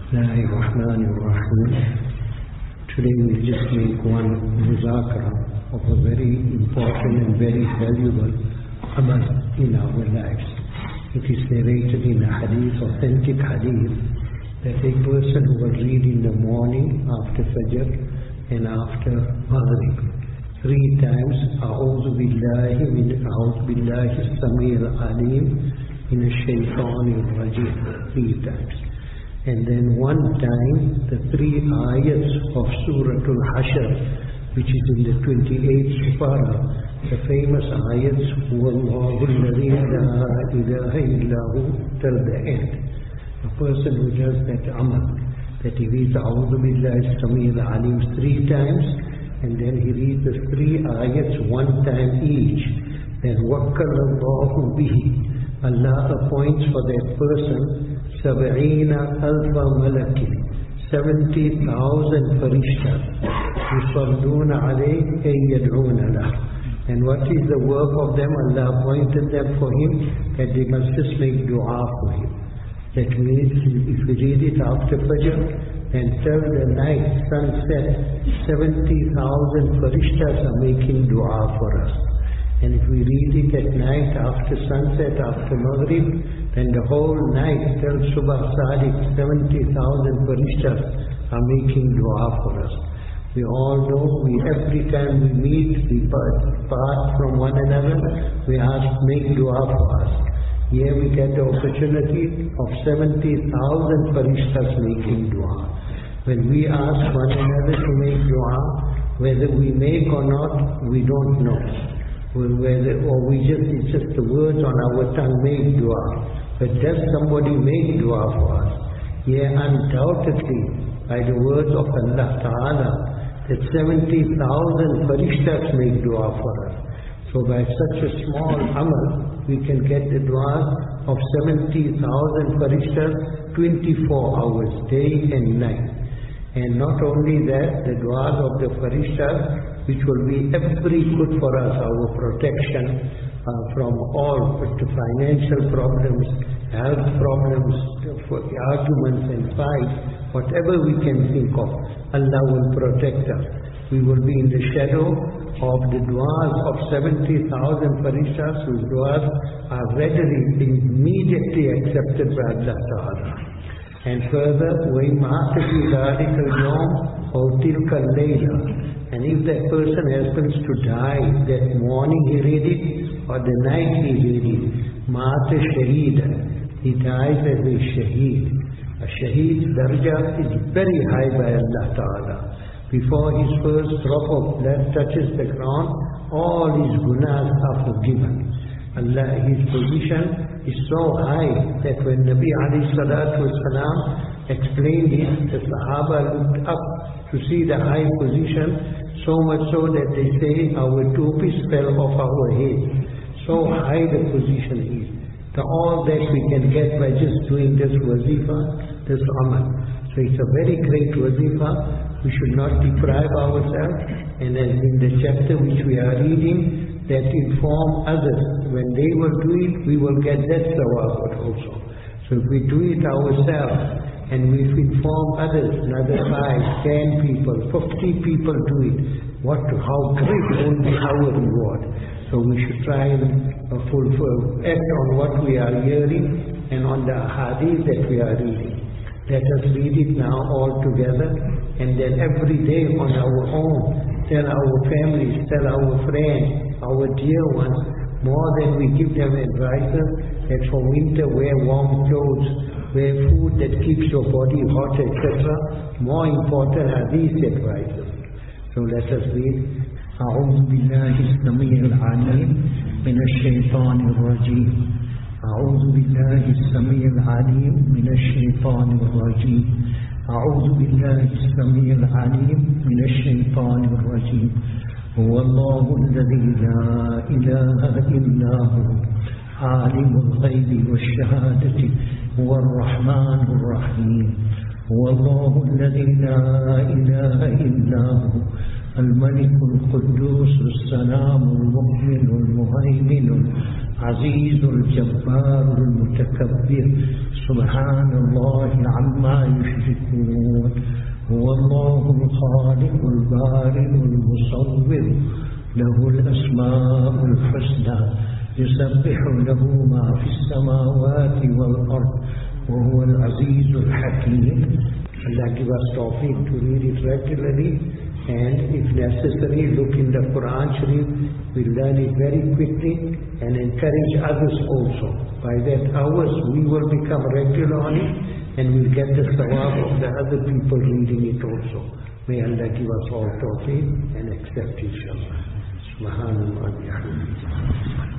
Bismillahirrahmanirrahim. Today we just make one muzakara of a very important and very valuable amal in our lives. It is narrated in a hadith, authentic hadith, that a person who will read in the morning after Fajr and after Maghrib 3 times, A'udhu billahi as-Sami'il Alim minash shaitanir rajim 3 times. And then one time, the 3 ayats of Surah Al-Hashr, which is in the 28th Surah, the famous ayats, Huwallahu alladhi la ilaha illahu, till the end. A person who does that amal, that he reads A'udhu billahi as-Sami'il Alim 3 times, and then he reads the 3 ayats 1 time each, then Wakkalallahu bihi, Allah appoints for that person 70,000 malak, 70,000 farishtas, yusalluna alayhi ay yad'una lah. And what is the work of them? Allah appointed them for him, that they must just make dua for him. That means if we read it after Fajr, then till the night, sunset, 70,000 farishtas are making dua for us. And if we read it at night, after sunset, after Maghrib, then the whole night till Subah Sadiq, 70,000 farishtas are making dua for us. We all know, every time we meet, we part from one another, we ask, make dua for us. Here we get the opportunity of 70,000 farishtas making dua. When we ask one another to make dua, whether we make or not, we don't know. It's just the words on our tongue, make dua. But does somebody make dua for us? Yeah, undoubtedly, by the words of Allah Ta'ala, that 70,000 farishtas make dua for us. So by such a small amal, we can get the dua of 70,000 farishtas 24 hours, day and night. And not only that, the du'as of the farishtas, which will be every good for us, our protection from all financial problems, health problems, for arguments and fights, whatever we can think of, Allah will protect us. We will be in the shadow of the du'as of 70,000 farishtas, whose du'as are readily, immediately accepted by Allah Ta'ala. And further, وَإِمَّا فِي ذَلِكَ الْيَوْمِ أَوْ تِلْكَ اللَّيْلَةِ. And if that person happens to die, that morning he read it, or the night he read it, مَاتَ شَهِيدًا, he dies as a shaheed. A shaheed's darjah is very high by Allah Ta'ala. Before his first drop of blood touches the ground, all his gunas are forgiven. Allah, his position is so high that when Nabi alayhi salatu wasalam explained it, the Sahaba looked up to see the high position, so much so that they say our topis fell off our head. So high the position is. So all that we can get by just doing this wazifa, this amal. So it's a very great wazifa. We should not deprive ourselves. And as in the chapter which we are reading, that inform others. When they will do it, we will get that sawab also. So if we do it ourselves, and we inform others, another 5, 10 people, 50 people do it, how great will be our reward. So we should try and act on what we are hearing and on the hadith that we are reading. Let us read it now all together, and then every day on our own, tell our families, tell our friends, our dear ones, more than we give them advices that for winter wear warm clothes, wear food that keeps your body hot, etc. More important are these advices. So let us read. أعوذ بالله السميع العليم من الشيطان الرجيم. أعوذ بالله السميع العليم من الشيطان الرجيم. أعوذ بالله السميع العليم من الشيطان الرجيم. هو الله الذي لا إله إلا هو عالم الغيب والشهادة هو الرحمن الرحيم. هو الله الذي لا إله إلا هو الملك القدوس السلام المؤمن المهيمن العزيز الجبار المتكبر سبحان الله عما يشركون هو الله الخالق البارئ المصور له الأسماء الحسنى يسبح له ما في السماوات والأرض وهو العزيز الحكيم. Allah give us tawfiq to read it regularly, and if necessary look in the Quran Sharif. We learn it very quickly and encourage others also. By that ours we will become regular on it, and we'll get the sawab of the other people reading it also. May Allah give us all tawfiq and accept inshallah. Subhanallah.